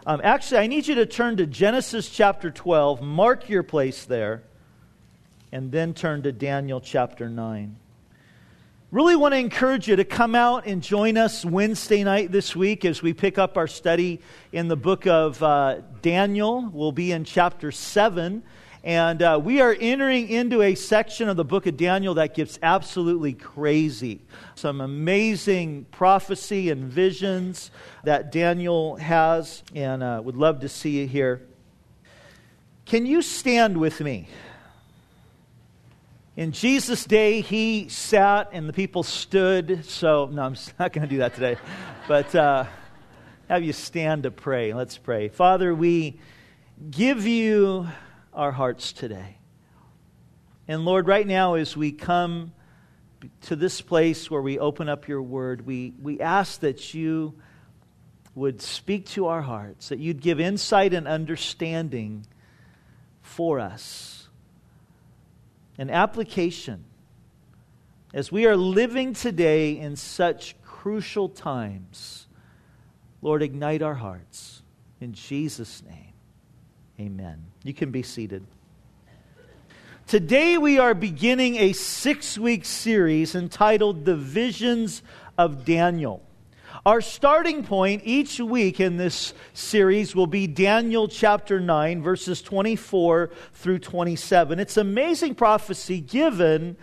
Actually, I need you to turn to Genesis chapter 12, mark your place there, and then turn to Daniel chapter 9. Really want to encourage you to come out and join us Wednesday night this week as we pick up our study in the book of Daniel. We'll be in chapter 7. And we are entering into a section of the book of Daniel that gets absolutely crazy. Some amazing prophecy and visions that Daniel has, and would love to see you here. Can you stand with me? In Jesus' day, he sat and the people stood. So, no, I'm not going to do that today. But have you stand to pray. Let's pray. Father, we give you our hearts today. And Lord, right now as we come to this place where we open up your word, we ask that you would speak to our hearts, that you'd give insight and understanding for us, an application. As we are living today in such crucial times, Lord, ignite our hearts. In Jesus' name. Amen. You can be seated. Today we are beginning a 6-week series entitled The Visions of Daniel. Our starting point each week in this series will be Daniel chapter 9, verses 24 through 27. It's an amazing prophecy given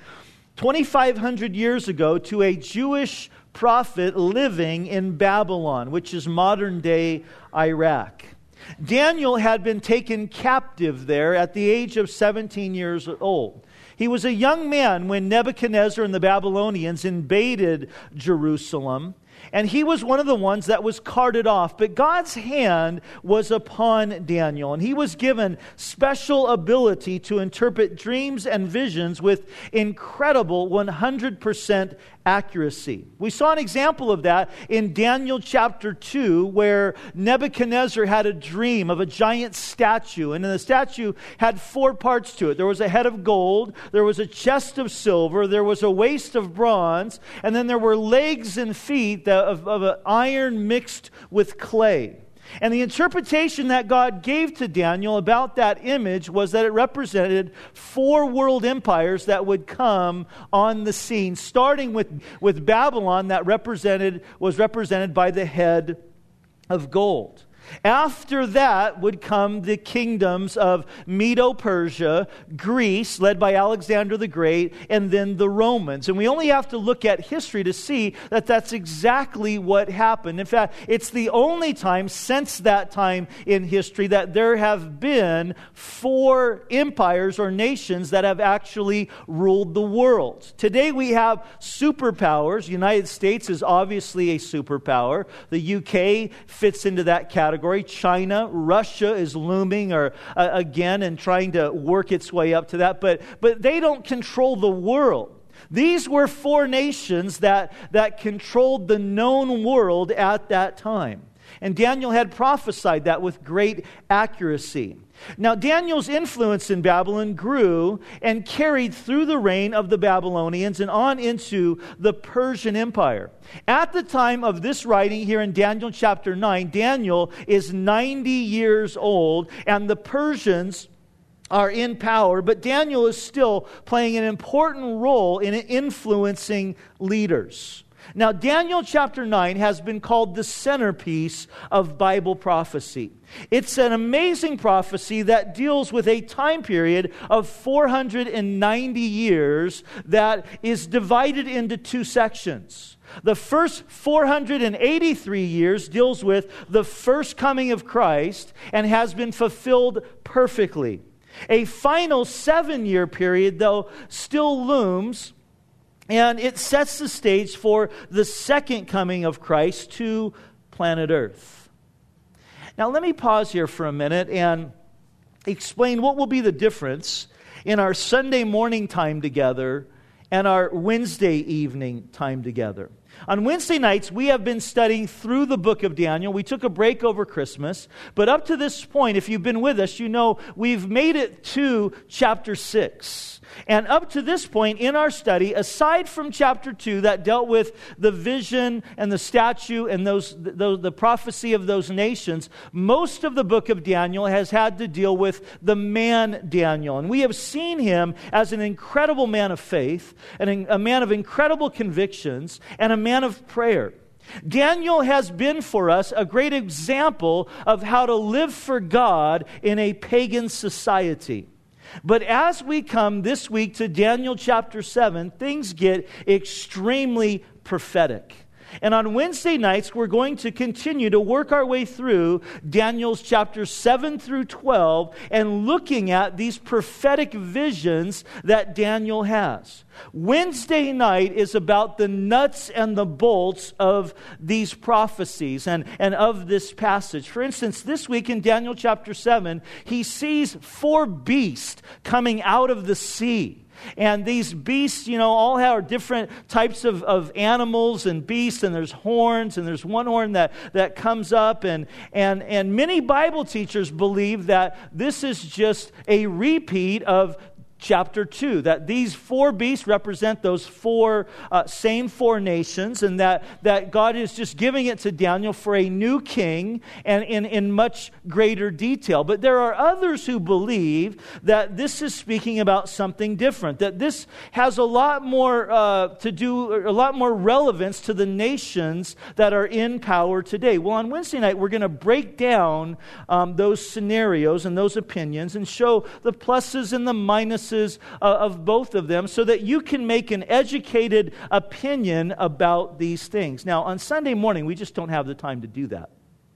2,500 years ago to a Jewish prophet living in Babylon, which is modern-day Iraq. Daniel had been taken captive there at the age of 17 years old. He was a young man when Nebuchadnezzar and the Babylonians invaded Jerusalem, and he was one of the ones that was carted off. But God's hand was upon Daniel, and he was given special ability to interpret dreams and visions with incredible 100% accuracy. We saw an example of that in Daniel chapter 2, where Nebuchadnezzar had a dream of a giant statue, and the statue had 4 parts to it. There was a head of gold, there was a chest of silver, there was a waist of bronze, and then there were legs and feet of iron mixed with clay. And the interpretation that God gave to Daniel about that image was that it represented 4 world empires that would come on the scene, starting with Babylon that was represented by the head of gold. After that would come the kingdoms of Medo-Persia, Greece, led by Alexander the Great, and then the Romans. And we only have to look at history to see that that's exactly what happened. In fact, it's the only time since that time in history that there have been 4 empires or nations that have actually ruled the world. Today we have superpowers. The United States is obviously a superpower. The UK fits into that category. China, Russia is looming again and trying to work its way up to that. But they don't control the world. These were 4 nations that controlled the known world at that time. And Daniel had prophesied that with great accuracy. Now, Daniel's influence in Babylon grew and carried through the reign of the Babylonians and on into the Persian Empire. At the time of this writing here in Daniel chapter 9, Daniel is 90 years old, and the Persians are in power, but Daniel is still playing an important role in influencing leaders. Now, Daniel chapter 9 has been called the centerpiece of Bible prophecy. It's an amazing prophecy that deals with a time period of 490 years that is divided into 2 sections. The first 483 years deals with the first coming of Christ and has been fulfilled perfectly. A final 7-year period, though, still looms, and it sets the stage for the second coming of Christ to planet Earth. Now, let me pause here for a minute and explain what will be the difference in our Sunday morning time together and our Wednesday evening time together. On Wednesday nights, we have been studying through the book of Daniel. We took a break over Christmas, but up to this point, if you've been with us, you know we've made it to chapter 6. And up to this point in our study, aside from chapter 2 that dealt with the vision and the statue and the prophecy of those nations, most of the book of Daniel has had to deal with the man Daniel. And we have seen him as an incredible man of faith, and a man of incredible convictions, and a man of prayer. Daniel has been for us a great example of how to live for God in a pagan society. But as we come this week to Daniel chapter 7, things get extremely prophetic. And on Wednesday nights, we're going to continue to work our way through Daniel's chapters 7 through 12 and looking at these prophetic visions that Daniel has. Wednesday night is about the nuts and the bolts of these prophecies and of this passage. For instance, this week in Daniel chapter 7, he sees 4 beasts coming out of the sea. And these beasts, all have different types of animals and beasts, and there's horns, and there's one horn that comes up, and many Bible teachers believe that this is just a repeat of chapter 2, that these 4 beasts represent those same 4 nations, and that God is just giving it to Daniel for a new king and in much greater detail. But there are others who believe that this is speaking about something different, that this has a lot more a lot more relevance to the nations that are in power today. Well, on Wednesday night, we're going to break down those scenarios and those opinions and show the pluses and the minuses of both of them so that you can make an educated opinion about these things. Now, on Sunday morning, we just don't have the time to do that.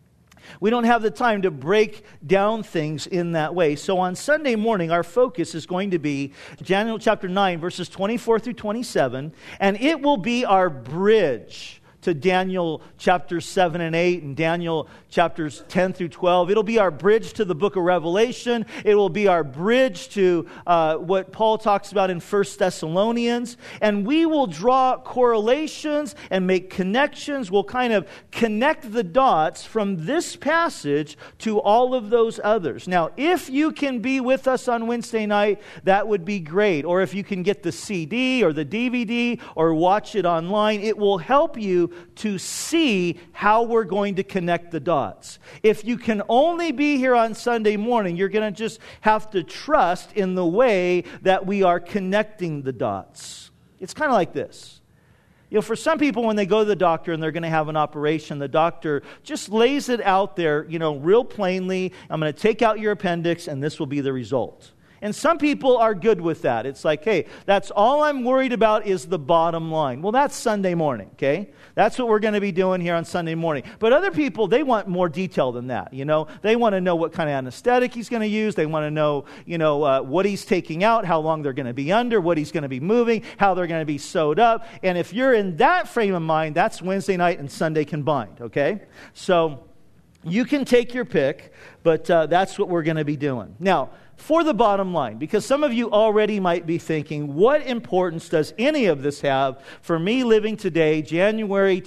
We don't have the time to break down things in that way. So on Sunday morning, our focus is going to be Daniel chapter 9, verses 24 through 27, and it will be our bridge to Daniel chapters 7 and 8 and Daniel chapters 10 through 12. It'll be our bridge to the book of Revelation. It will be our bridge to what Paul talks about in 1 Thessalonians. And we will draw correlations and make connections. We'll kind of connect the dots from this passage to all of those others. Now, if you can be with us on Wednesday night, that would be great. Or if you can get the CD or the DVD or watch it online, it will help you to see how we're going to connect the dots. If you can only be here on Sunday morning, you're going to just have to trust in the way that we are connecting the dots. It's kind of like this. For some people, when they go to the doctor and they're going to have an operation, the doctor just lays it out there, real plainly. I'm going to take out your appendix and this will be the result. And some people are good with that. It's like, hey, that's all I'm worried about is the bottom line. Well, that's Sunday morning, okay? That's what we're going to be doing here on Sunday morning. But other people, they want more detail than that, They want to know what kind of anesthetic he's going to use. They want to know, what he's taking out, how long they're going to be under, what he's going to be moving, how they're going to be sewed up. And if you're in that frame of mind, that's Wednesday night and Sunday combined, okay? So you can take your pick, but that's what we're going to be doing. Now, for the bottom line, because some of you already might be thinking, what importance does any of this have for me living today, January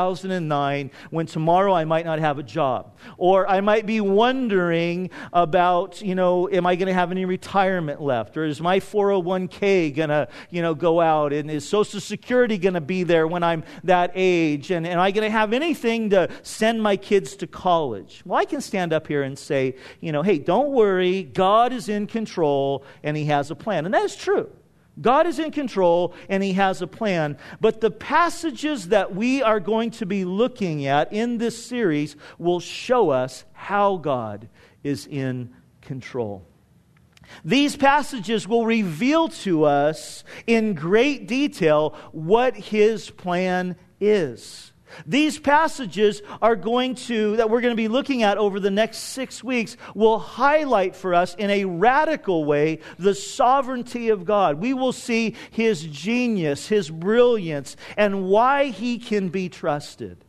2009, when tomorrow I might not have a job? Or I might be wondering about, am I going to have any retirement left? Or is my 401k going to, go out? And is Social Security going to be there when I'm that age? And am I going to have anything to send my kids to college? Well, I can stand up here and say, hey, don't worry, God is in control and He has a plan. And that is true. God is in control and He has a plan. But the passages that we are going to be looking at in this series will show us how God is in control. These passages will reveal to us in great detail what His plan is. These passages that we're going to be looking at over the next 6 weeks will highlight for us in a radical way the sovereignty of God. We will see His genius, His brilliance, and why He can be trusted.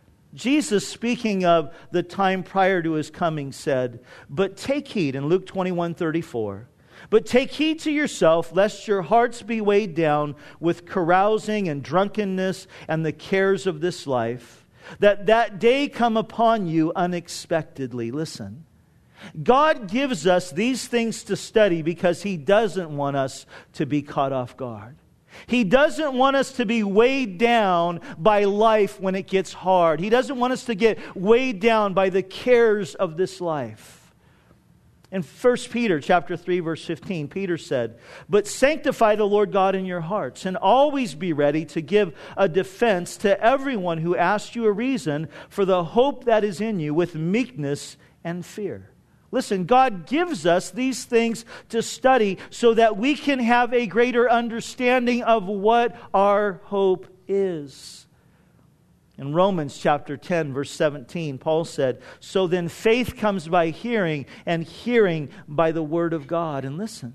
Jesus, speaking of the time prior to His coming, said, "But take heed," in Luke 21:34, But take heed to yourself, lest your hearts be weighed down with carousing and drunkenness and the cares of this life, that day come upon you unexpectedly. Listen, God gives us these things to study because He doesn't want us to be caught off guard. He doesn't want us to be weighed down by life when it gets hard. He doesn't want us to get weighed down by the cares of this life. In 1 Peter chapter 3, verse 15, Peter said, "But sanctify the Lord God in your hearts, and always be ready to give a defense to everyone who asks you a reason for the hope that is in you with meekness and fear." Listen, God gives us these things to study so that we can have a greater understanding of what our hope is. In Romans chapter 10, verse 17, Paul said, "So then faith comes by hearing, and hearing by the word of God." And listen,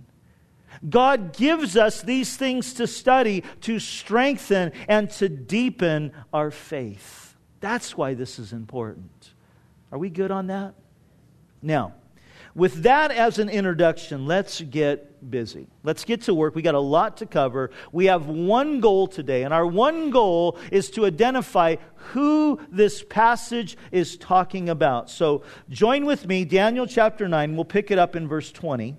God gives us these things to study, to strengthen, and to deepen our faith. That's why this is important. Are we good on that? Now, with that as an introduction, let's get busy. Let's get to work. We got a lot to cover. We have one goal today, and our one goal is to identify who this passage is talking about. So join with me, Daniel chapter 9. We'll pick it up in verse 20.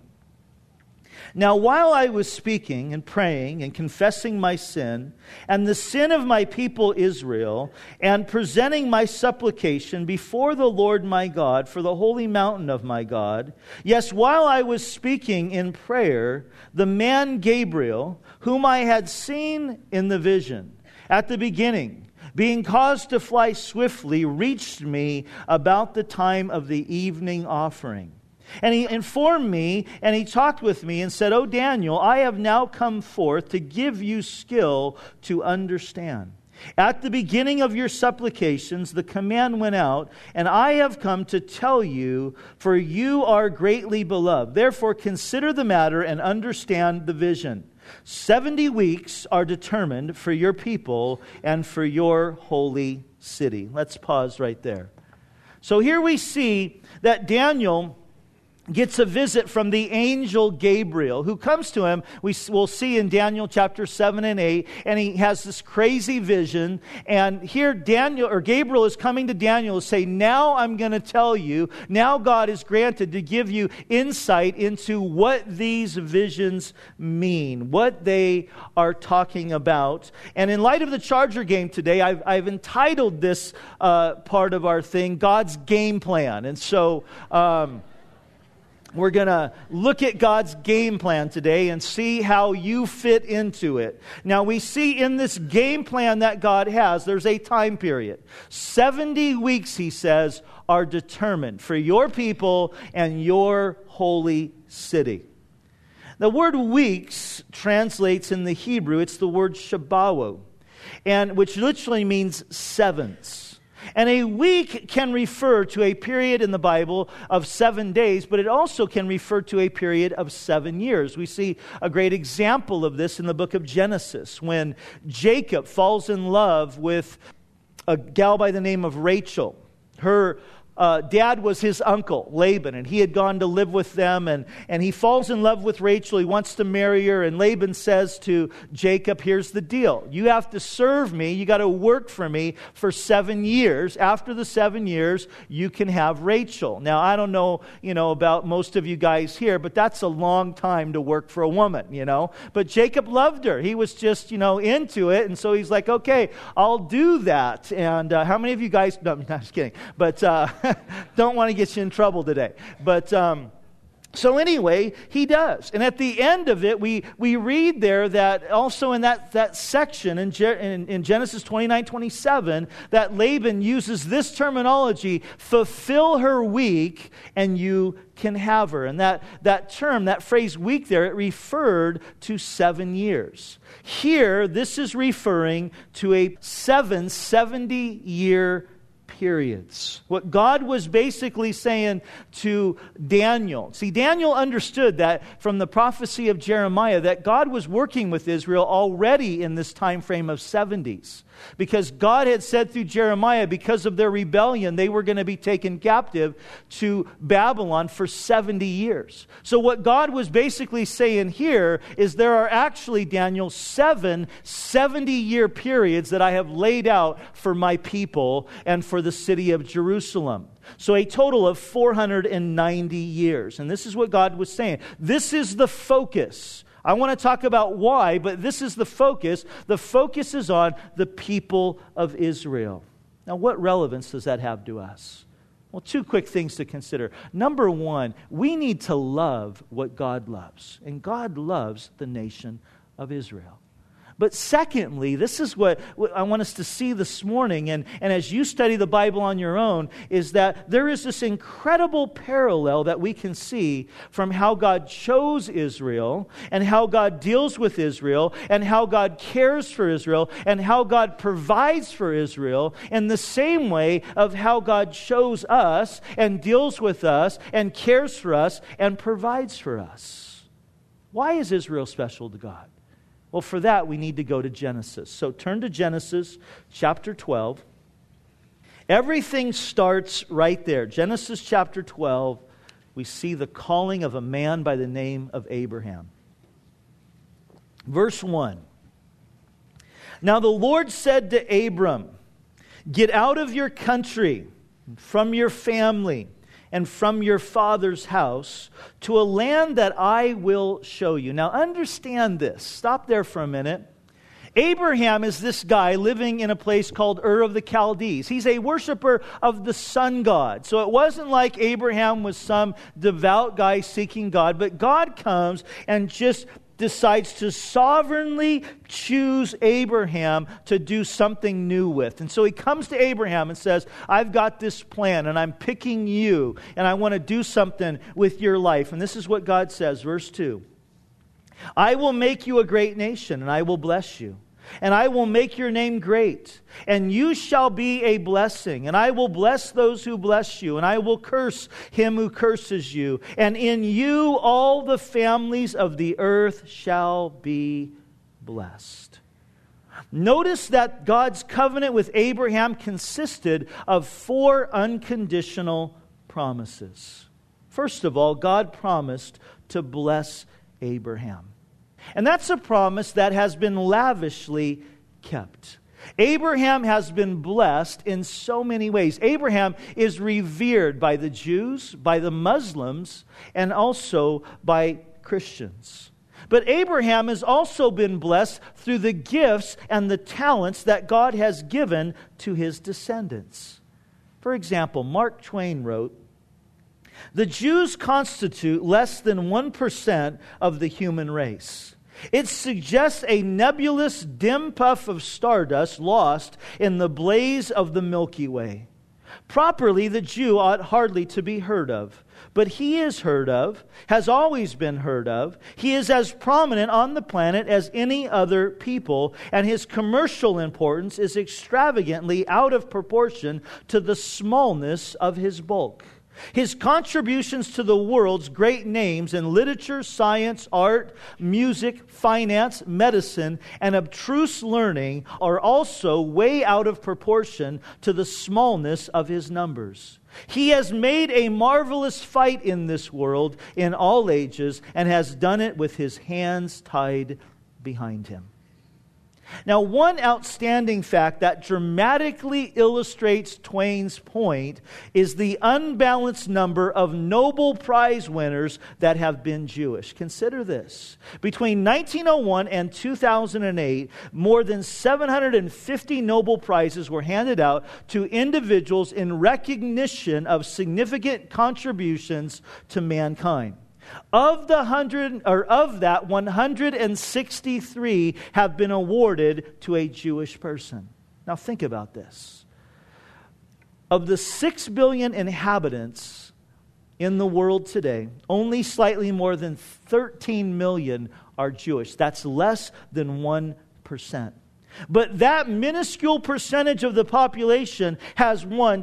"Now while I was speaking and praying and confessing my sin and the sin of my people Israel and presenting my supplication before the Lord my God for the holy mountain of my God, yes, while I was speaking in prayer, the man Gabriel, whom I had seen in the vision at the beginning, being caused to fly swiftly, reached me about the time of the evening offering. And he informed me, and he talked with me and said, 'O Daniel, I have now come forth to give you skill to understand. At the beginning of your supplications, the command went out, and I have come to tell you, for you are greatly beloved. Therefore, consider the matter and understand the vision. 70 weeks are determined for your people and for your holy city.'" Let's pause right there. So here we see that Daniel gets a visit from the angel Gabriel, who comes to him. We'll see in Daniel chapter 7 and 8, and he has this crazy vision. And here Gabriel is coming to Daniel to say, "Now I'm going to tell you, now God is granted to give you insight into what these visions mean, what they are talking about." And in light of the Charger game today, I've entitled this part of our thing, God's Game Plan. And so we're going to look at God's game plan today and see how you fit into it. Now, we see in this game plan that God has, there's a time period. 70 weeks, he says, are determined for your people and your holy city. The word weeks translates in the Hebrew, it's the word shabawo, and which literally means sevenths. And a week can refer to a period in the Bible of 7 days, but it also can refer to a period of 7 years. We see a great example of this in the book of Genesis, when Jacob falls in love with a gal by the name of Rachel. Her dad was his uncle, Laban, and he had gone to live with them, and he falls in love with Rachel. He wants to marry her, and Laban says to Jacob, "Here's the deal. You have to serve me. You got to work for me for 7 years. After the 7 years, you can have Rachel." Now, I don't know, about most of you guys here, but that's a long time to work for a woman, But Jacob loved her. He was just, into it, and so he's like, "Okay, I'll do that." And how many of you guys, no, I'm just kidding, but don't want to get you in trouble today. But so anyway, he does. And at the end of it, we read there that also in that section in Genesis 29:27, that Laban uses this terminology, "fulfill her week and you can have her." And that term, that phrase week there, it referred to 7 years. Here, this is referring to a 70-year periods. What God was basically saying to Daniel. See, Daniel understood that from the prophecy of Jeremiah that God was working with Israel already in this time frame of 70s. Because God had said through Jeremiah, because of their rebellion, they were going to be taken captive to Babylon for 70 years. So what God was basically saying here is there are actually, Daniel, 7 70-year periods that I have laid out for my people and for the city of Jerusalem. So a total of 490 years. And this is what God was saying. This is the focus. I want to talk about why, but this is the focus. The focus is on the people of Israel. Now, what relevance does that have to us? Well, 2 quick things to consider. Number 1, we need to love what God loves. And God loves the nation of Israel. But secondly, this is what I want us to see this morning, and as you study the Bible on your own, is that there is this incredible parallel that we can see from how God chose Israel, and how God deals with Israel, and how God cares for Israel, and how God provides for Israel, in the same way of how God chose us, and deals with us, and cares for us, and provides for us. Why is Israel special to God? Well, for that, we need to go to Genesis. So turn to Genesis chapter 12. Everything starts right there. Genesis chapter 12, we see the calling of a man by the name of Abraham. Verse 1. Now the Lord said to Abram, "Get out of your country, from your family, and from your father's house, to a land that I will show you." Now understand this. Stop there for a minute. Abraham is this guy living in a place called Ur of the Chaldees. He's a worshiper of the sun god. So it wasn't like Abraham was some devout guy seeking God, but God comes and just decides to sovereignly choose Abraham to do something new with. And so he comes to Abraham and says, "I've got this plan and I'm picking you and I want to do something with your life." And this is what God says, verse 2. "I will make you a great nation and I will bless you. And I will make your name great, and you shall be a blessing. And I will bless those who bless you, and I will curse him who curses you. And in you all the families of the earth shall be blessed." Notice that God's covenant with Abraham consisted of 4 unconditional promises. First of all, God promised to bless Abraham. And that's a promise that has been lavishly kept. Abraham has been blessed in so many ways. Abraham is revered by the Jews, by the Muslims, and also by Christians. But Abraham has also been blessed through the gifts and the talents that God has given to his descendants. For example, Mark Twain wrote, "The Jews constitute less than 1% of the human race. It suggests a nebulous dim puff of stardust lost in the blaze of the Milky Way. Properly, the Jew ought hardly to be heard of. But he is heard of, has always been heard of. He is as prominent on the planet as any other people, and his commercial importance is extravagantly out of proportion to the smallness of his bulk. His contributions to the world's great names in literature, science, art, music, finance, medicine, and abstruse learning are also way out of proportion to the smallness of his numbers. He has made a marvelous fight in this world in all ages and has done it with his hands tied behind him." Now, one outstanding fact that dramatically illustrates Twain's point is the unbalanced number of Nobel Prize winners that have been Jewish. Consider this. Between 1901 and 2008, more than 750 Nobel Prizes were handed out to individuals in recognition of significant contributions to mankind. Of that, 163 have been awarded to a Jewish person. Now think about this. Of the 6 billion inhabitants in the world today, only slightly more than 13 million are Jewish. That's less than 1%. But that minuscule percentage of the population has won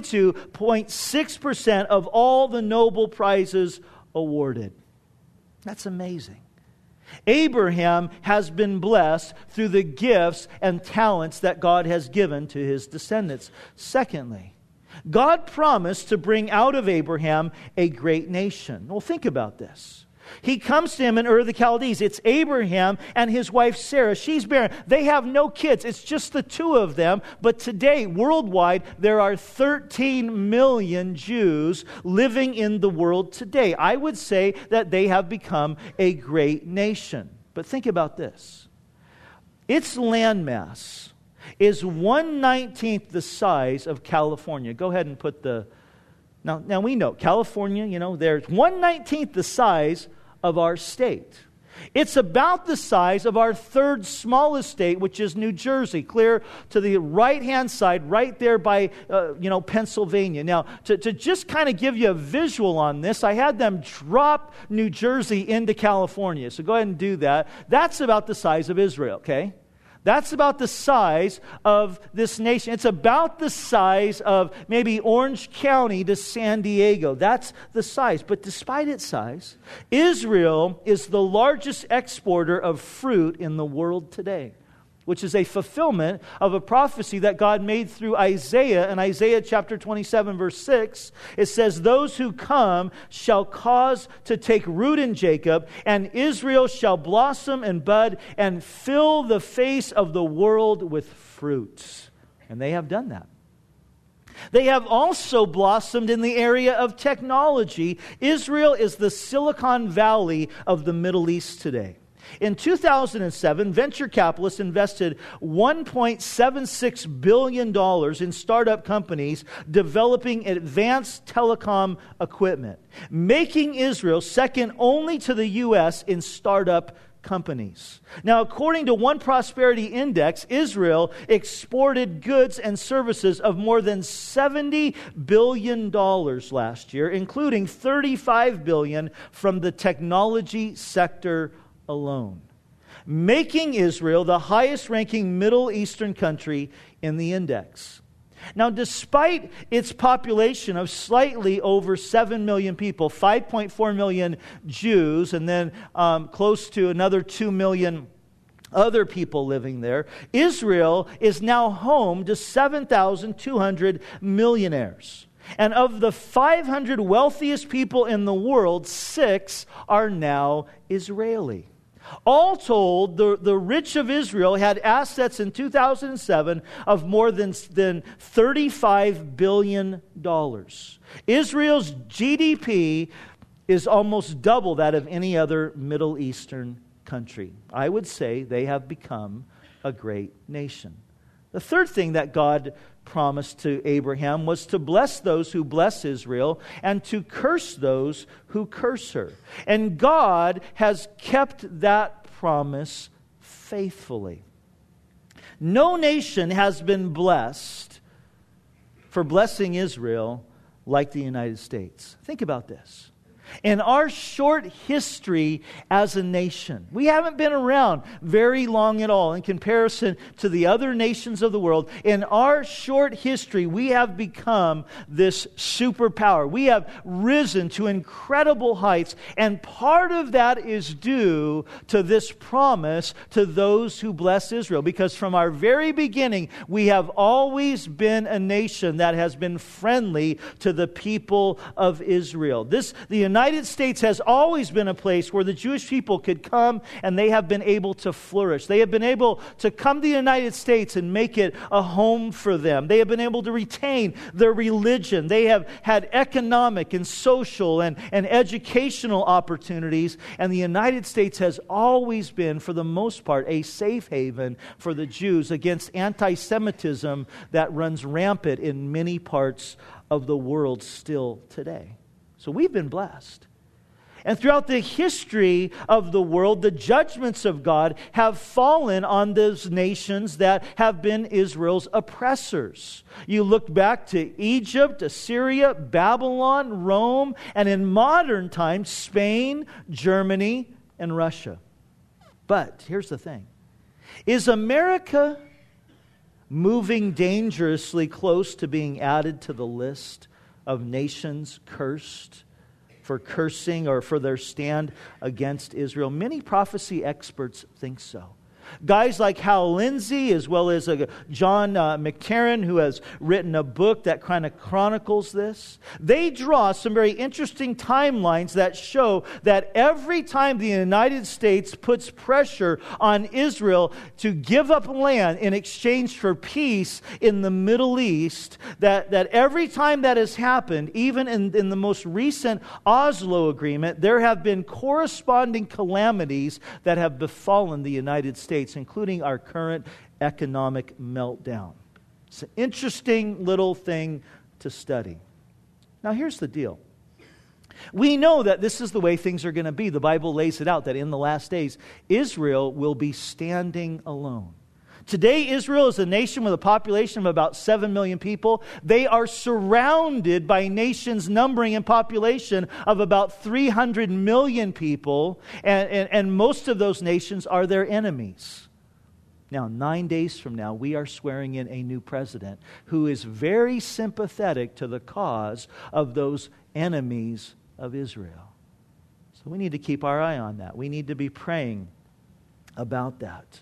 22.6% of all the Nobel Prizes awarded. That's amazing. Abraham has been blessed through the gifts and talents that God has given to his descendants. Secondly, God promised to bring out of Abraham a great nation. Well, think about this. He comes to him in Ur of the Chaldees. It's Abraham and his wife Sarah. She's barren. They have no kids. It's just the two of them. But today, worldwide, there are 13 million Jews living in the world today. I would say that they have become a great nation. But think about this. Its landmass is 1/19 the size of California. Go ahead and put the... Now we know, California, there's 1/19 the size of our state. It's about the size of our third smallest state, which is New Jersey, clear to the right-hand side, right there by, Pennsylvania. Now, to just kind of give you a visual on this, I had them drop New Jersey into California. So go ahead and do that. That's about the size of Israel, okay? That's about the size of this nation. It's about the size of maybe Orange County to San Diego. That's the size. But despite its size, Israel is the largest exporter of fruit in the world today, which is a fulfillment of a prophecy that God made through Isaiah. In Isaiah chapter 27, verse 6, it says, "Those who come shall cause to take root in Jacob, and Israel shall blossom and bud and fill the face of the world with fruit." And they have done that. They have also blossomed in the area of technology. Israel is the Silicon Valley of the Middle East today. In 2007, venture capitalists invested $1.76 billion in startup companies developing advanced telecom equipment, making Israel second only to the U.S. in startup companies. Now, according to One Prosperity Index, Israel exported goods and services of more than $70 billion last year, including $35 billion from the technology sector alone, making Israel the highest-ranking Middle Eastern country in the index. Now, despite its population of slightly over 7 million people, 5.4 million Jews, and then close to another 2 million other people living there, Israel is now home to 7,200 millionaires. And of the 500 wealthiest people in the world, 6 are now Israeli. All told, the rich of Israel had assets in 2007 of more than $35 billion. Israel's GDP is almost double that of any other Middle Eastern country. I would say they have become a great nation. The third thing that God promised to Abraham was to bless those who bless Israel and to curse those who curse her. And God has kept that promise faithfully. No nation has been blessed for blessing Israel like the United States. Think about this. In our short history as a nation, we haven't been around very long at all in comparison to the other nations of the world. In our short history, we have become this superpower. We have risen to incredible heights, and part of that is due to this promise to those who bless Israel. Because from our very beginning, we have always been a nation that has been friendly to the people of Israel. The United States has always been a place where the Jewish people could come and they have been able to flourish. They have been able to come to the United States and make it a home for them. They have been able to retain their religion. They have had economic and social and educational opportunities. And the United States has always been, for the most part, a safe haven for the Jews against anti-Semitism that runs rampant in many parts of the world still today. So we've been blessed. And throughout the history of the world, the judgments of God have fallen on those nations that have been Israel's oppressors. You look back to Egypt, Assyria, Babylon, Rome, and in modern times, Spain, Germany, and Russia. But here's the thing. Is America moving dangerously close to being added to the list of nations cursed for cursing or for their stand against Israel? Many prophecy experts think so. Guys like Hal Lindsey, as well as John McCarran, who has written a book that kind of chronicles this, they draw some very interesting timelines that show that every time the United States puts pressure on Israel to give up land in exchange for peace in the Middle East, that every time that has happened, even in the most recent Oslo agreement, there have been corresponding calamities that have befallen the United States, including our current economic meltdown. It's an interesting little thing to study. Now, here's the deal. We know that this is the way things are going to be. The Bible lays it out that in the last days, Israel will be standing alone. Today, Israel is a nation with a population of about 7 million people. They are surrounded by nations numbering in population of about 300 million people, and most of those nations are their enemies. Now, 9 days from now, we are swearing in a new president who is very sympathetic to the cause of those enemies of Israel. So we need to keep our eye on that. We need to be praying about that.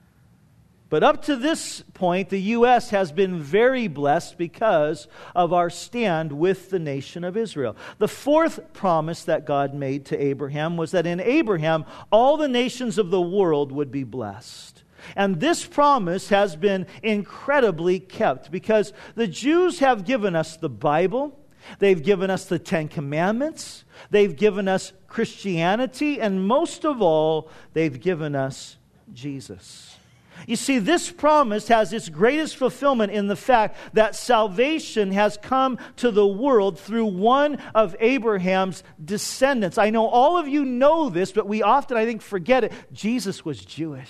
But up to this point, the U.S. has been very blessed because of our stand with the nation of Israel. The fourth promise that God made to Abraham was that in Abraham, all the nations of the world would be blessed. And this promise has been incredibly kept because the Jews have given us the Bible, they've given us the Ten Commandments, they've given us Christianity, and most of all, they've given us Jesus. You see, this promise has its greatest fulfillment in the fact that salvation has come to the world through one of Abraham's descendants. I know all of you know this, but we often, I think, forget it. Jesus was Jewish.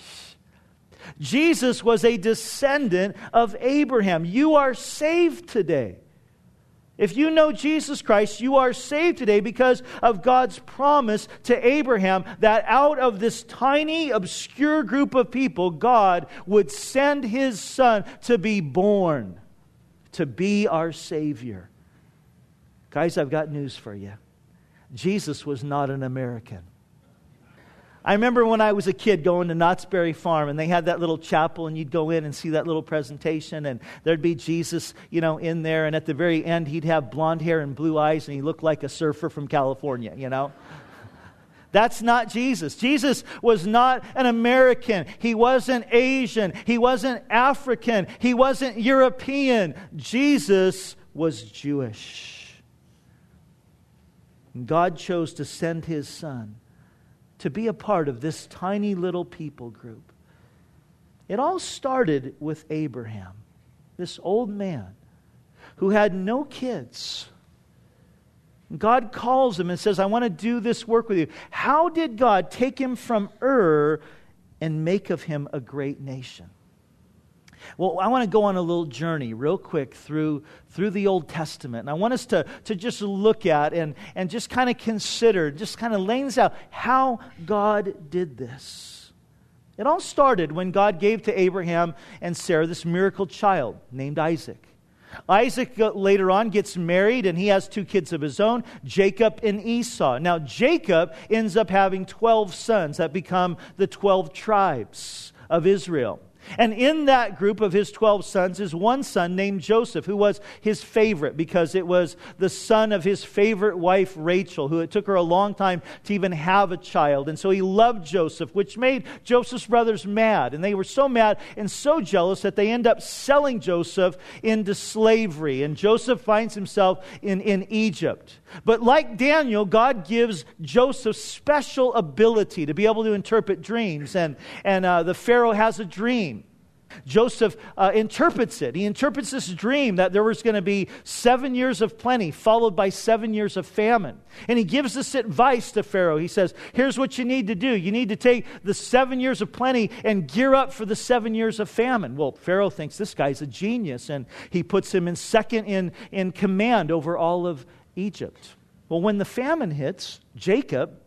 Jesus was a descendant of Abraham. You are saved today. If you know Jesus Christ, you are saved today because of God's promise to Abraham that out of this tiny, obscure group of people, God would send His Son to be born, to be our Savior. Guys, I've got news for you. Jesus was not an American. I remember when I was a kid going to Knott's Berry Farm, and they had that little chapel, and you'd go in and see that little presentation, and there'd be Jesus, in there, and at the very end, he'd have blonde hair and blue eyes, and he looked like a surfer from California, That's not Jesus. Jesus was not an American. He wasn't Asian. He wasn't African. He wasn't European. Jesus was Jewish. And God chose to send His Son to be a part of this tiny little people group. It all started with Abraham, this old man who had no kids. God calls him and says, I want to do this work with you. How did God take him from Ur and make of him a great nation? Well, I want to go on a little journey real quick through the Old Testament. And I want us to just look at and just kind of consider, just kind of laying this out, how God did this. It all started when God gave to Abraham and Sarah this miracle child named Isaac. Isaac later on gets married and he has 2 kids of his own, Jacob and Esau. Now Jacob ends up having 12 sons that become the 12 tribes of Israel. And in that group of his 12 sons is one son named Joseph, who was his favorite because it was the son of his favorite wife, Rachel, who it took her a long time to even have a child. And so he loved Joseph, which made Joseph's brothers mad. And they were so mad and so jealous that they end up selling Joseph into slavery. And Joseph finds himself in Egypt. But like Daniel, God gives Joseph special ability to be able to interpret dreams. And the Pharaoh has a dream. Joseph interprets it. He interprets this dream that there was going to be 7 years of plenty followed by 7 years of famine. And he gives this advice to Pharaoh. He says, here's what you need to do. You need to take the 7 years of plenty and gear up for the 7 years of famine. Well, Pharaoh thinks this guy's a genius, and he puts him in second in command over all of Egypt. Well, when the famine hits, Jacob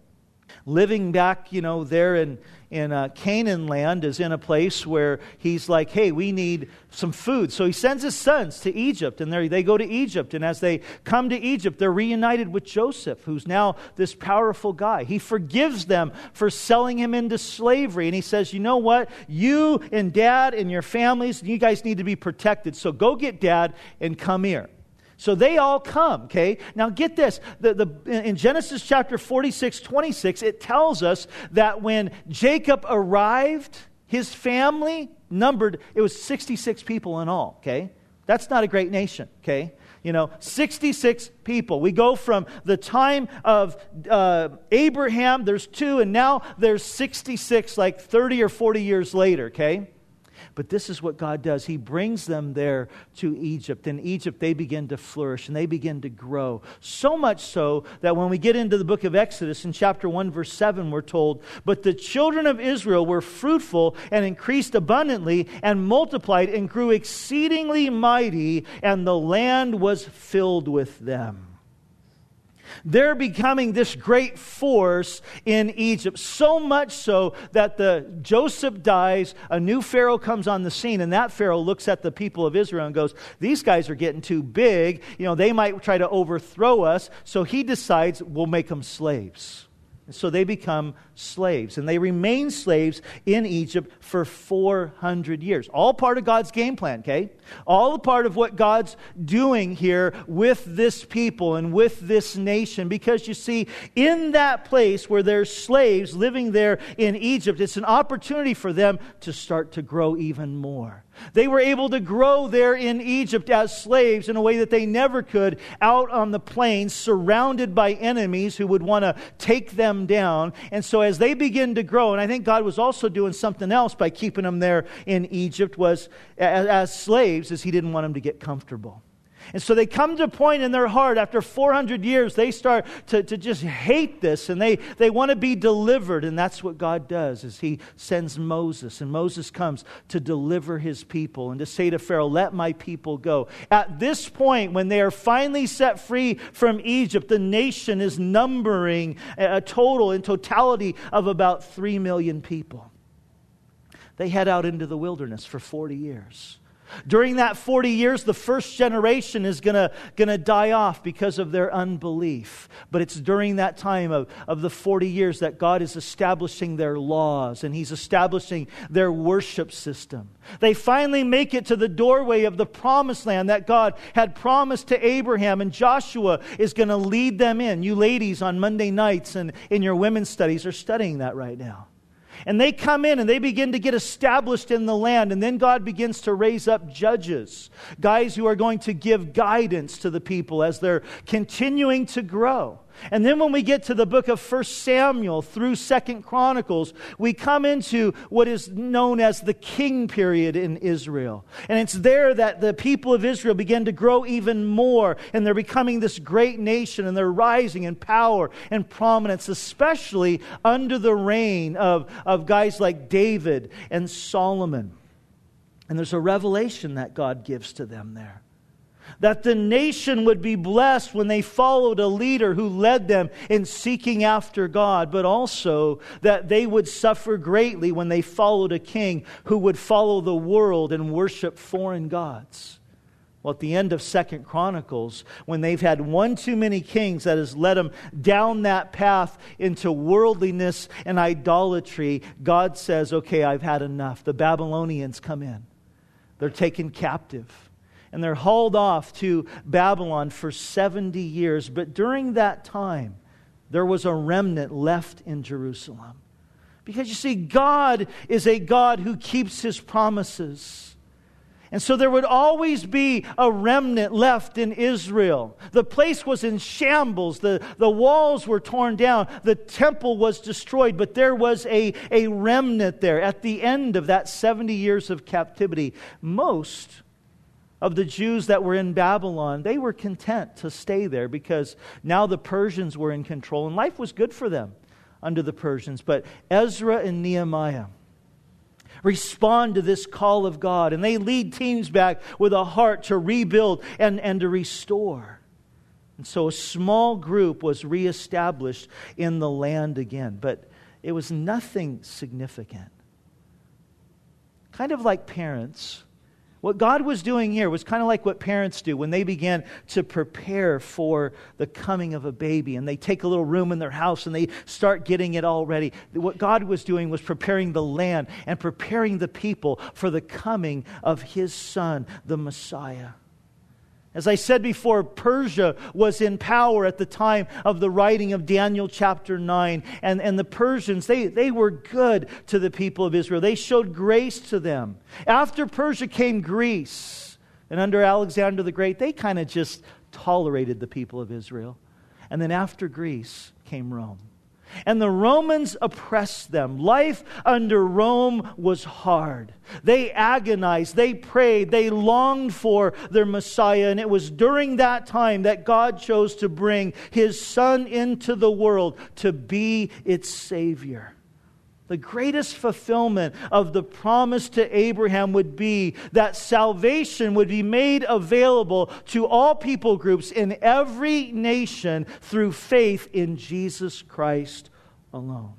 living back, there in Canaan land, is in a place where he's like, hey, we need some food. So he sends his sons to Egypt, and they go to Egypt. And as they come to Egypt, they're reunited with Joseph, who's now this powerful guy. He forgives them for selling him into slavery. And he says, you know what? You and Dad and your families, you guys need to be protected. So go get Dad and come here. So they all come, okay? Now get this. In Genesis chapter 46, 26, it tells us that when Jacob arrived, his family numbered, it was 66 people in all, okay? That's not a great nation, okay? 66 people. We go from the time of Abraham, there's 2, and now there's 66, like 30 or 40 years later, okay? But this is what God does. He brings them there to Egypt. In Egypt, they begin to flourish and they begin to grow. So much so that when we get into the book of Exodus, in chapter 1, verse 7, we're told, but the children of Israel were fruitful and increased abundantly and multiplied and grew exceedingly mighty, and the land was filled with them. They're becoming this great force in Egypt, so much so that Joseph dies, a new Pharaoh comes on the scene, and that Pharaoh looks at the people of Israel and goes, these guys are getting too big, they might try to overthrow us, so he decides we'll make them slaves. So they become slaves, and they remain slaves in Egypt for 400 years. All part of God's game plan, okay? All a part of what God's doing here with this people and with this nation. Because you see, in that place where there's slaves living there in Egypt, it's an opportunity for them to start to grow even more. They were able to grow there in Egypt as slaves in a way that they never could out on the plains, surrounded by enemies who would want to take them down. And so as they begin to grow, and I think God was also doing something else by keeping them there in Egypt, was as slaves, is He didn't want them to get comfortable. And so they come to a point in their heart, after 400 years, they start to just hate this, and they want to be delivered. And that's what God does, is He sends Moses. And Moses comes to deliver His people and to say to Pharaoh, let my people go. At this point, when they are finally set free from Egypt, the nation is numbering in totality of about 3 million people. They head out into the wilderness for 40 years. During that 40 years, the first generation is going to die off because of their unbelief. But it's during that time of the 40 years that God is establishing their laws, and He's establishing their worship system. They finally make it to the doorway of the promised land that God had promised to Abraham, and Joshua is going to lead them in. You ladies on Monday nights and in your women's studies are studying that right now. And they come in and they begin to get established in the land. And then God begins to raise up judges, guys who are going to give guidance to the people as they're continuing to grow. And then when we get to the book of 1 Samuel through 2 Chronicles, we come into what is known as the king period in Israel. And it's there that the people of Israel begin to grow even more, and they're becoming this great nation, and they're rising in power and prominence, especially under the reign of guys like David and Solomon. And there's a revelation that God gives to them there, that the nation would be blessed when they followed a leader who led them in seeking after God, but also that they would suffer greatly when they followed a king who would follow the world and worship foreign gods. Well, at the end of 2 Chronicles, when they've had one too many kings that has led them down that path into worldliness and idolatry, God says, okay, I've had enough. The Babylonians come in. They're taken captive. And they're hauled off to Babylon for 70 years. But during that time, there was a remnant left in Jerusalem. Because you see, God is a God who keeps His promises. And so there would always be a remnant left in Israel. The place was in shambles. The walls were torn down. The temple was destroyed. But there was a remnant there. At the end of that 70 years of captivity, most of the Jews that were in Babylon, they were content to stay there because now the Persians were in control and life was good for them under the Persians. But Ezra and Nehemiah respond to this call of God, and they lead teams back with a heart to rebuild and to restore. And so a small group was reestablished in the land again. But it was nothing significant. Kind of like parents. What God was doing here was kind of like what parents do when they begin to prepare for the coming of a baby, and they take a little room in their house and they start getting it all ready. What God was doing was preparing the land and preparing the people for the coming of His Son, the Messiah. As I said before, Persia was in power at the time of the writing of Daniel chapter 9. And the Persians, they were good to the people of Israel. They showed grace to them. After Persia came Greece. And under Alexander the Great, they kind of just tolerated the people of Israel. And then after Greece came Rome. And the Romans oppressed them. Life under Rome was hard. They agonized, they prayed, they longed for their Messiah. And it was during that time that God chose to bring His Son into the world to be its Savior. The greatest fulfillment of the promise to Abraham would be that salvation would be made available to all people groups in every nation through faith in Jesus Christ alone.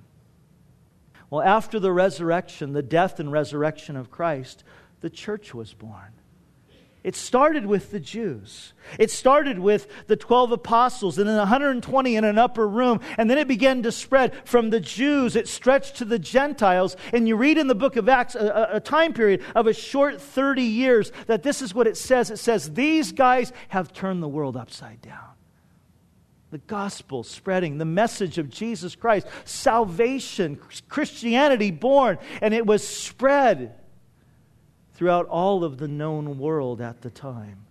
Well, after the resurrection, the death and resurrection of Christ, the church was born. It started with the Jews. It started with the 12 apostles and then 120 in an upper room. And then it began to spread from the Jews. It stretched to the Gentiles. And you read in the book of Acts a time period of a short 30 years that this is what it says. It says, these guys have turned the world upside down. The gospel spreading, the message of Jesus Christ, salvation, Christianity born. And it was spread throughout all of the known world at the time.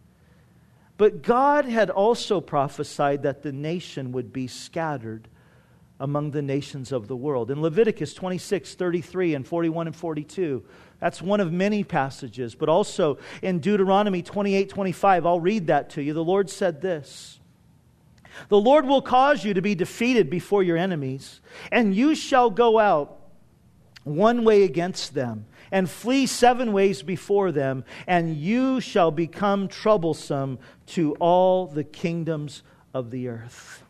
But God had also prophesied that the nation would be scattered among the nations of the world. In Leviticus 26:33 and 41 and 42, that's one of many passages. But also in Deuteronomy 28:25, I'll read that to you. The Lord said this, "The Lord will cause you to be defeated before your enemies, and you shall go out one way against them, and flee 7 ways before them, and you shall become troublesome to all the kingdoms of the earth."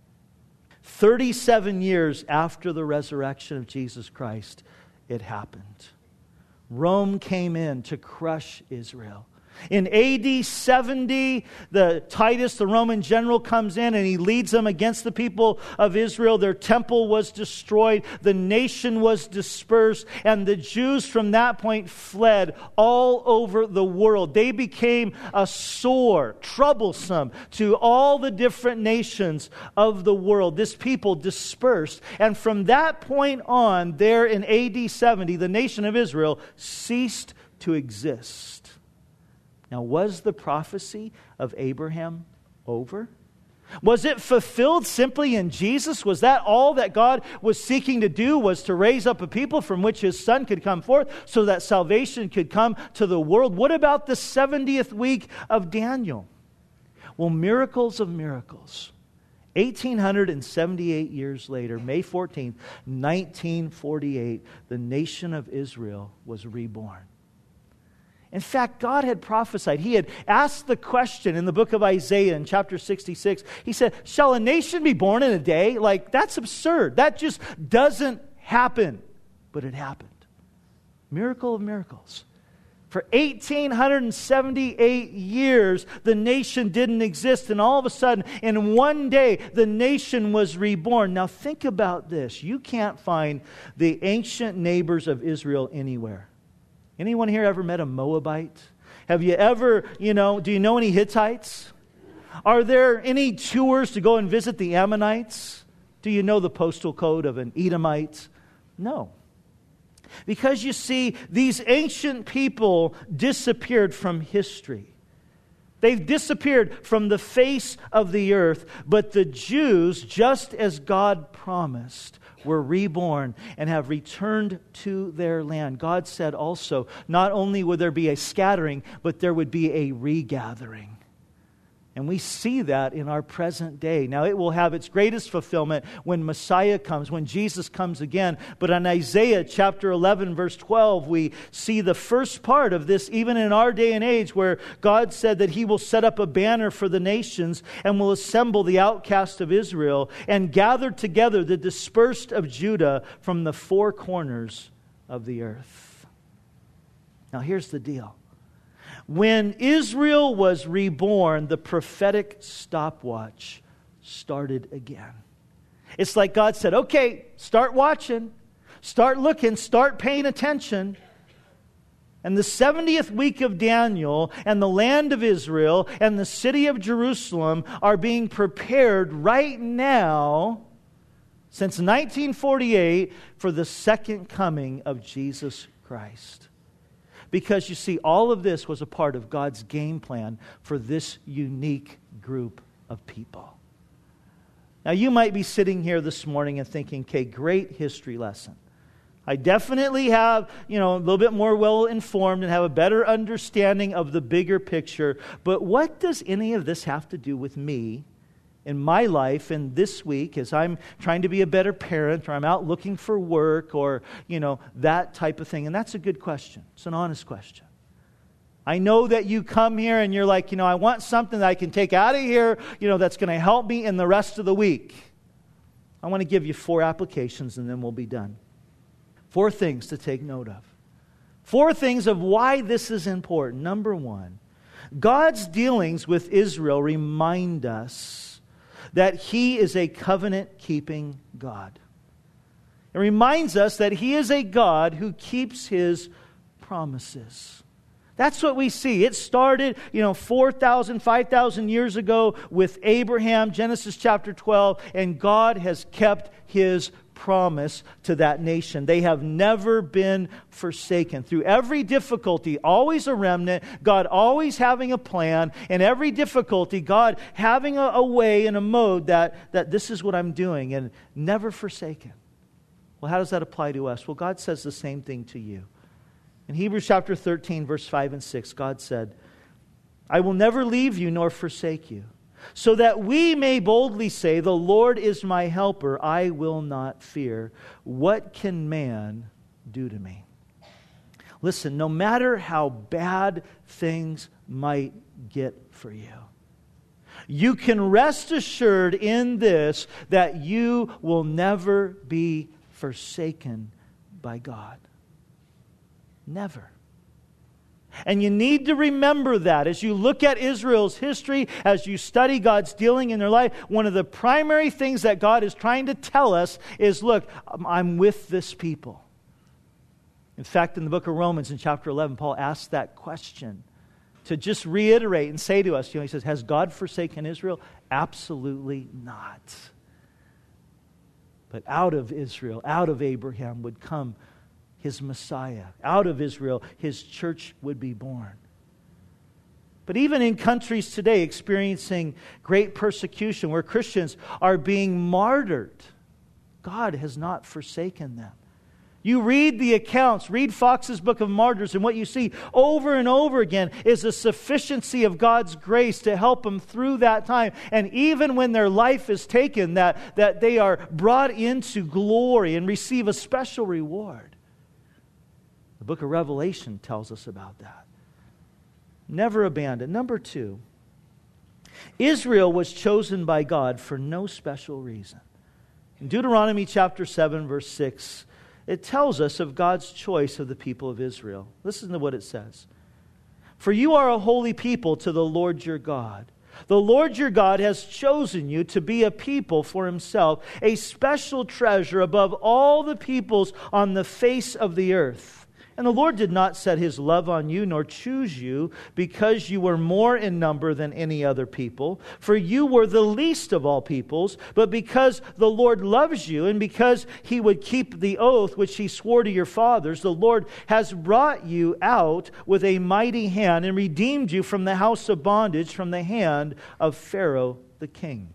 37 years after the resurrection of Jesus Christ, it happened. Rome came in to crush Israel. In AD 70, Titus, the Roman general, comes in and he leads them against the people of Israel. Their temple was destroyed. The nation was dispersed. And the Jews from that point fled all over the world. They became a sore, troublesome to all the different nations of the world. This people dispersed. And from that point on, there in AD 70, the nation of Israel ceased to exist. Now, was the prophecy of Abraham over? Was it fulfilled simply in Jesus? Was that all that God was seeking to do, was to raise up a people from which His Son could come forth so that salvation could come to the world? What about the 70th week of Daniel? Well, miracles of miracles. 1,878 years later, May 14th, 1948, the nation of Israel was reborn. In fact, God had prophesied. He had asked the question in the book of Isaiah in chapter 66. He said, shall a nation be born in a day? Like, that's absurd. That just doesn't happen. But it happened. Miracle of miracles. For 1,878 years, the nation didn't exist. And all of a sudden, in one day, the nation was reborn. Now think about this. You can't find the ancient neighbors of Israel anywhere. Anyone here ever met a Moabite? Have you ever, do you know any Hittites? Are there any tours to go and visit the Ammonites? Do you know the postal code of an Edomite? No. Because you see, these ancient people disappeared from history. They've disappeared from the face of the earth. But the Jews, just as God promised, were reborn and have returned to their land. God said also, not only would there be a scattering, but there would be a regathering. And we see that in our present day. Now, it will have its greatest fulfillment when Messiah comes, when Jesus comes again. But in Isaiah chapter 11, verse 12, we see the first part of this, even in our day and age, where God said that He will set up a banner for the nations and will assemble the outcast of Israel and gather together the dispersed of Judah from the four corners of the earth. Now, here's the deal. When Israel was reborn, the prophetic stopwatch started again. It's like God said, okay, start watching, start looking, start paying attention. And the 70th week of Daniel and the land of Israel and the city of Jerusalem are being prepared right now, since 1948, for the second coming of Jesus Christ. Because you see, all of this was a part of God's game plan for this unique group of people. Now, you might be sitting here this morning and thinking, okay, great history lesson. I definitely have, a little bit more well-informed and have a better understanding of the bigger picture. But what does any of this have to do with me in my life and this week as I'm trying to be a better parent, or I'm out looking for work, or, that type of thing? And that's a good question. It's an honest question. I know that you come here and you're like, I want something that I can take out of here, that's going to help me in the rest of the week. I want to give you 4 applications and then we'll be done. 4 things to take note of. 4 things of why this is important. Number 1, God's dealings with Israel remind us that He is a covenant-keeping God. It reminds us that He is a God who keeps His promises. That's what we see. It started, 4,000, 5,000 years ago with Abraham, Genesis chapter 12, and God has kept His promise to that nation. They have never been forsaken. Through every difficulty, always a remnant, God always having a plan, and every difficulty, God having a way and a mode that this is what I'm doing, and never forsaken. Well, how does that apply to us? Well, God says the same thing to you. In Hebrews chapter 13, verse 5 and 6, God said, I will never leave you nor forsake you, so that we may boldly say, the Lord is my helper, I will not fear. What can man do to me? Listen, no matter how bad things might get for you, you can rest assured in this, that you will never be forsaken by God. Never. And you need to remember that as you look at Israel's history, as you study God's dealing in their life. One of the primary things that God is trying to tell us is, look, I'm with this people. In fact, in the book of Romans in chapter 11, Paul asks that question to just reiterate and say to us, he says, has God forsaken Israel? Absolutely not. But out of Israel, out of Abraham would come His Messiah. Out of Israel, His church would be born. But even in countries today experiencing great persecution, where Christians are being martyred, God has not forsaken them. You read the accounts, read Fox's Book of Martyrs, and what you see over and over again is the sufficiency of God's grace to help them through that time. And even when their life is taken, that they are brought into glory and receive a special reward. The book of Revelation tells us about that. Never abandoned. Number 2, Israel was chosen by God for no special reason. In Deuteronomy chapter 7, verse 6, it tells us of God's choice of the people of Israel. Listen to what it says. For you are a holy people to the Lord your God. The Lord your God has chosen you to be a people for Himself, a special treasure above all the peoples on the face of the earth. And the Lord did not set His love on you, nor choose you, because you were more in number than any other people. For you were the least of all peoples, but because the Lord loves you, and because He would keep the oath which He swore to your fathers, the Lord has brought you out with a mighty hand, and redeemed you from the house of bondage, from the hand of Pharaoh the king.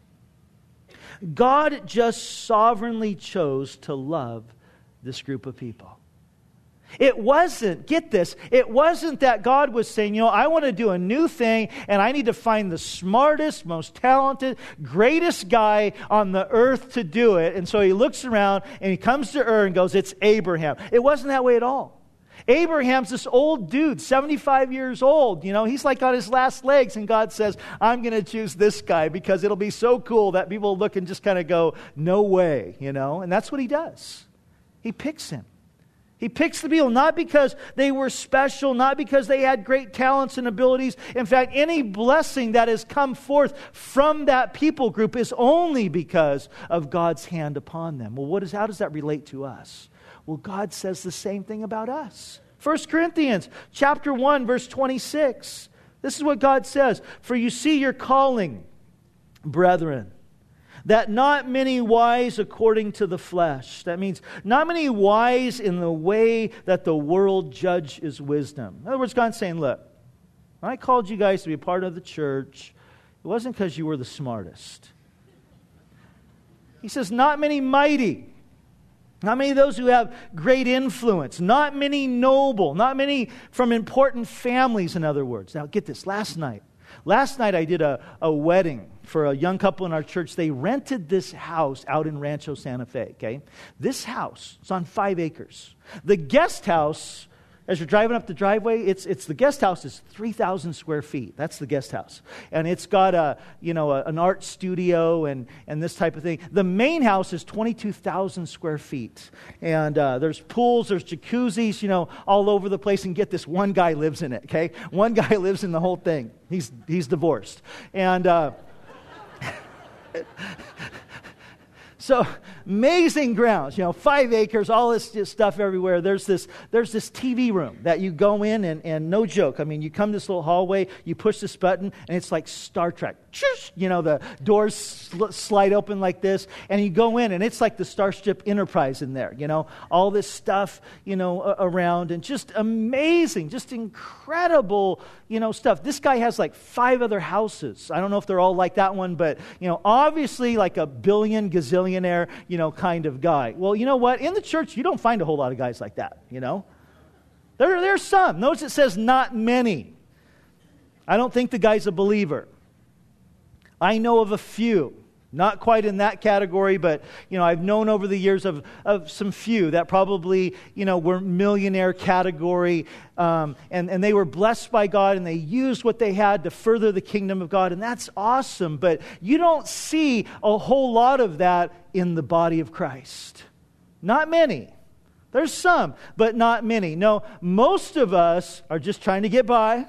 God just sovereignly chose to love this group of people. It wasn't, get this, it wasn't that God was saying, I want to do a new thing and I need to find the smartest, most talented, greatest guy on the earth to do it. And so he looks around and he comes to Ur and goes, it's Abraham. It wasn't that way at all. Abraham's this old dude, 75 years old. He's like on his last legs, and God says, I'm going to choose this guy because it'll be so cool that people look and just kind of go, no way, And that's what he does. He picks him. He picks the people not because they were special, not because they had great talents and abilities. In fact, any blessing that has come forth from that people group is only because of God's hand upon them. Well, how does that relate to us? Well, God says the same thing about us. 1 Corinthians chapter 1, verse 26. This is what God says. For you see your calling, brethren, that not many wise according to the flesh. That means not many wise in the way that the world judges wisdom. In other words, God's saying, look, when I called you guys to be a part of the church, it wasn't because you were the smartest. He says, not many mighty. Not many of those who have great influence. Not many noble. Not many from important families, in other words. Now, get this. Last night I did a wedding for a young couple in our church. They rented this house out in Rancho Santa Fe, okay? This house is on 5 acres. The guest house, as you're driving up the driveway, the guest house is 3,000 square feet. That's the guest house. And it's got an art studio and this type of thing. The main house is 22,000 square feet. And there's pools, there's jacuzzis, all over the place. And get this, one guy lives in it, okay? One guy lives in the whole thing. He's divorced. And so amazing grounds, 5 acres, all this just stuff everywhere. There's this TV room that you go in and no joke. I mean, you come this little hallway, you push this button, and it's like Star Trek. The doors slide open like this, and you go in, and it's like the Starship Enterprise in there. All this stuff, around, and just amazing, just incredible, stuff. This guy has like 5 other houses. I don't know if they're all like that one, but obviously like a billion gazillionaire, kind of guy. Well, you know what? In the church, you don't find a whole lot of guys like that, There's some. Notice it says not many. I don't think the guy's a believer. I know of a few. Not quite in that category, but, I've known over the years of some few that probably, were millionaire category, and they were blessed by God, and they used what they had to further the kingdom of God, and that's awesome, but you don't see a whole lot of that in the body of Christ. Not many. There's some, but not many. No, most of us are just trying to get by,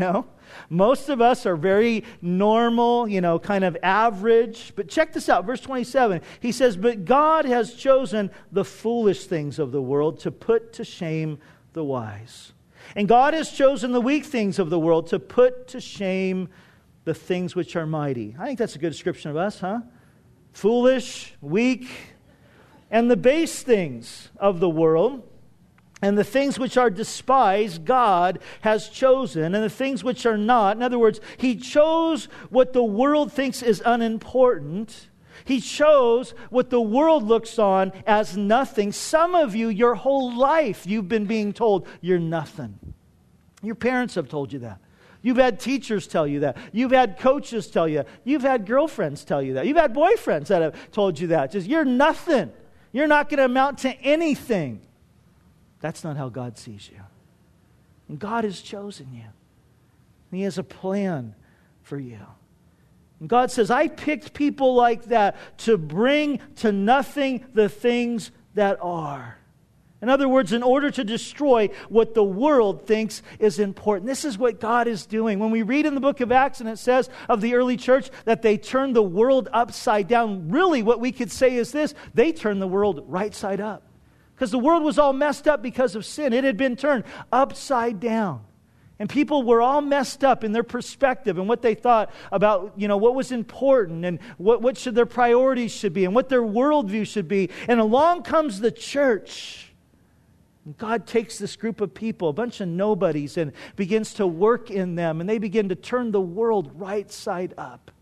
Most of us are very normal, kind of average. But check this out, verse 27. He says, but God has chosen the foolish things of the world to put to shame the wise. And God has chosen the weak things of the world to put to shame the things which are mighty. I think that's a good description of us, huh? Foolish, weak, and the base things of the world. And the things which are despised, God has chosen. And the things which are not, in other words, He chose what the world thinks is unimportant. He chose what the world looks on as nothing. Some of you, your whole life, you've been being told you're nothing. Your parents have told you that. You've had teachers tell you that. You've had coaches tell you that. You've had girlfriends tell you that. You've had boyfriends that have told you that. Just, you're nothing. You're not going to amount to anything. That's not how God sees you. And God has chosen you. And He has a plan for you. And God says, I picked people like that to bring to nothing the things that are. In other words, in order to destroy what the world thinks is important. This is what God is doing. When we read in the book of Acts and it says of the early church that they turned the world upside down, really what we could say is this: they turned the world right side up. Because the world was all messed up because of sin. It had been turned upside down. And people were all messed up in their perspective and what they thought about, what was important and what should their priorities should be and what their worldview should be. And along comes the church. And God takes this group of people, a bunch of nobodies, and begins to work in them. And they begin to turn the world right side up.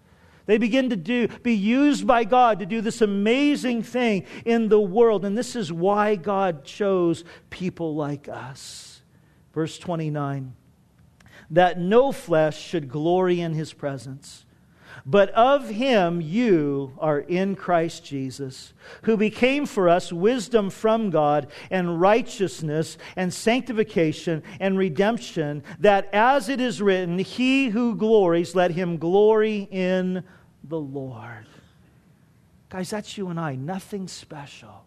They begin to be used by God to do this amazing thing in the world. And this is why God chose people like us. Verse 29, that no flesh should glory in His presence, but of Him you are in Christ Jesus, who became for us wisdom from God and righteousness and sanctification and redemption, that as it is written, he who glories, let him glory in the Lord. Guys, that's you and I. Nothing special.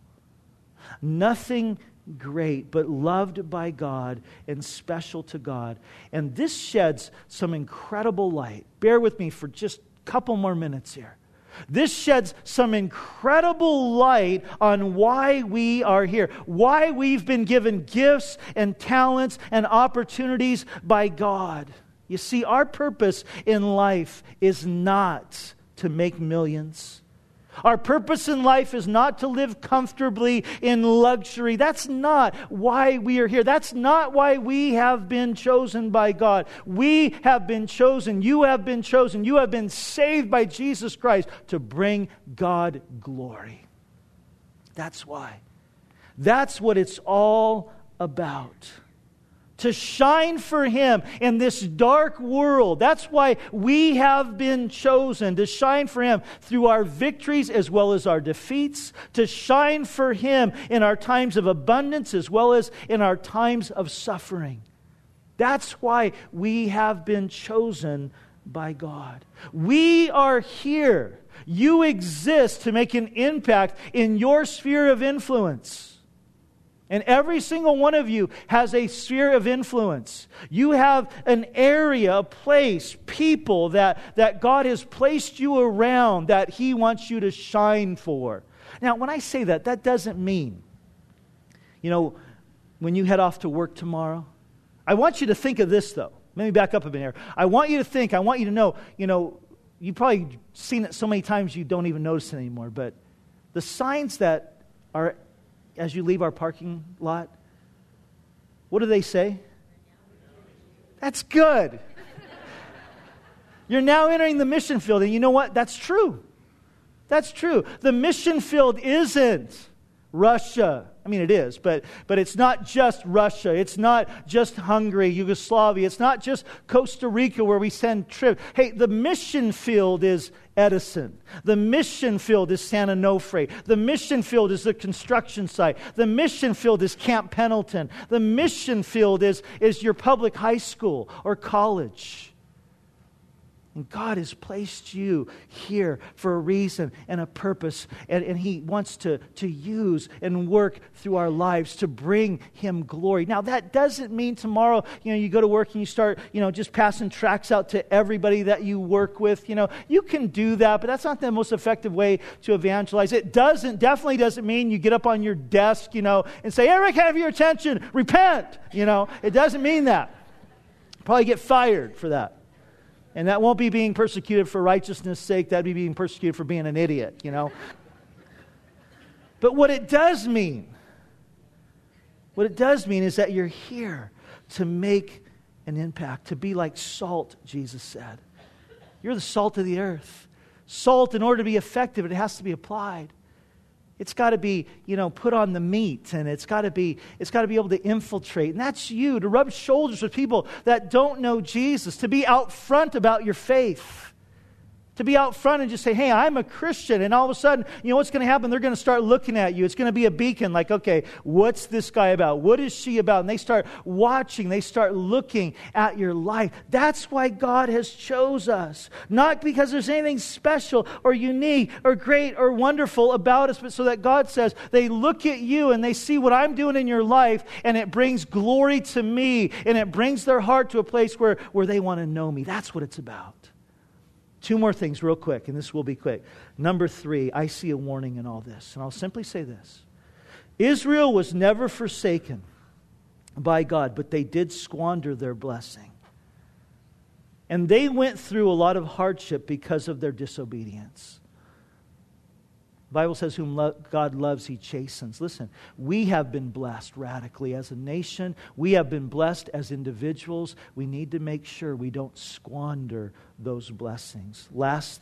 Nothing great, but loved by God and special to God. And this sheds some incredible light. Bear with me for just couple more minutes here. This sheds some incredible light on why we are here, why we've been given gifts and talents and opportunities by God. You see, our purpose in life is not to make millions. Our purpose in life is not to live comfortably in luxury. That's not why we are here. That's not why we have been chosen by God. We have been chosen. You have been chosen. You have been saved by Jesus Christ to bring God glory. That's why. That's what it's all about. To shine for Him in this dark world. That's why we have been chosen. To shine for Him through our victories as well as our defeats. To shine for Him in our times of abundance as well as in our times of suffering. That's why we have been chosen by God. We are here. You exist to make an impact in your sphere of influence. And every single one of you has a sphere of influence. You have an area, a place, people that God has placed you around that He wants you to shine for. Now, when I say that, that doesn't mean, when you head off to work tomorrow, I want you to think of this, though. Let me back up a bit here. I want you to know, you've probably seen it so many times you don't even notice it anymore, but the signs that are as you leave our parking lot, what do they say? That's good. You're now entering the mission field, and you know what? That's true. That's true. The mission field isn't Russia. I mean, it is, but it's not just Russia. It's not just Hungary, Yugoslavia. It's not just Costa Rica where we send trips. Hey, the mission field is Edison. The mission field is San Onofre. The mission field is the construction site. The mission field is Camp Pendleton. The mission field is your public high school or college. And God has placed you here for a reason and a purpose. And He wants to use and work through our lives to bring Him glory. Now, that doesn't mean tomorrow, you go to work and you start, just passing tracts out to everybody that you work with. You can do that, but that's not the most effective way to evangelize. It definitely doesn't mean you get up on your desk, and say, Eric, have your attention, repent. It doesn't mean that. Probably get fired for that. And that won't be being persecuted for righteousness' sake. That'd be being persecuted for being an idiot, But what it does mean is that you're here to make an impact, to be like salt, Jesus said. You're the salt of the earth. Salt, in order to be effective, it has to be applied. It's got to be, put on the meat, and it's got to be able to infiltrate. And that's you, to rub shoulders with people that don't know Jesus, to be out front about your faith. To be out front and just say, hey, I'm a Christian. And all of a sudden, what's going to happen? They're going to start looking at you. It's going to be a beacon like, okay, what's this guy about? What is she about? And they start watching. They start looking at your life. That's why God has chose us. Not because there's anything special or unique or great or wonderful about us, but so that God says, they look at you and they see what I'm doing in your life, and it brings glory to me, and it brings their heart to a place where they want to know me. That's what it's about. Two more things real quick, and this will be quick. Number 3, I see a warning in all this, and I'll simply say this. Israel was never forsaken by God, but they did squander their blessing. And they went through a lot of hardship because of their disobedience. The Bible says, whom God loves, He chastens. Listen, we have been blessed radically as a nation. We have been blessed as individuals. We need to make sure we don't squander those blessings. Last thing,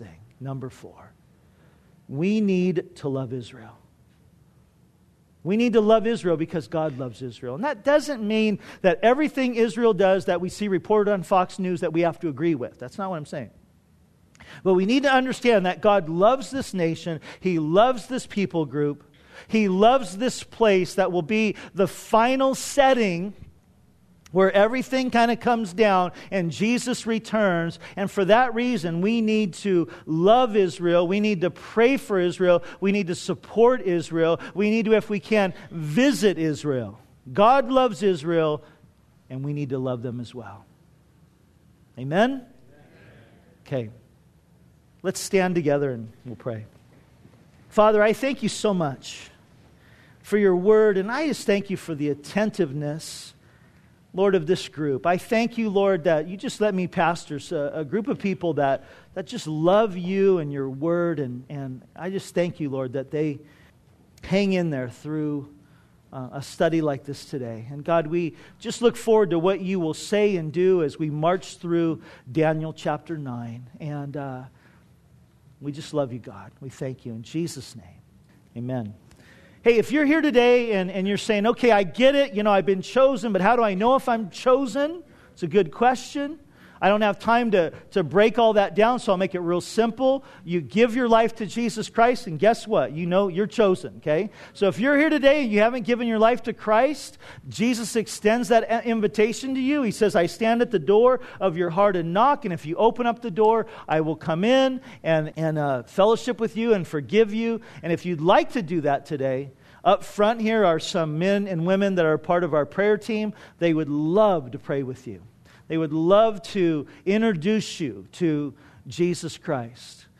Number 4, we need to love Israel. We need to love Israel because God loves Israel. And that doesn't mean that everything Israel does that we see reported on Fox News that we have to agree with. That's not what I'm saying. But we need to understand that God loves this nation. He loves this people group. He loves this place that will be the final setting where everything kind of comes down and Jesus returns. And for that reason, we need to love Israel. We need to pray for Israel. We need to support Israel. We need to, if we can, visit Israel. God loves Israel, and we need to love them as well. Amen? Okay. Let's stand together and we'll pray. Father, I thank you so much for your word, and I just thank you for the attentiveness, Lord, of this group. I thank you, Lord, that you just let me pastor a group of people that just love you and your word. And I just thank you, Lord, that they hang in there through a study like this today. And God, we just look forward to what you will say and do as we march through Daniel chapter 9. And we just love you, God. We thank you in Jesus' name. Amen. Hey, if you're here today and you're saying, okay, I get it, I've been chosen, but how do I know if I'm chosen? It's a good question. I don't have time to break all that down, so I'll make it real simple. You give your life to Jesus Christ, and guess what? You're chosen, okay? So if you're here today and you haven't given your life to Christ, Jesus extends that invitation to you. He says, I stand at the door of your heart and knock, and if you open up the door, I will come in and fellowship with you and forgive you. And if you'd like to do that today, up front here are some men and women that are part of our prayer team. They would love to pray with you. They would love to introduce you to Jesus Christ.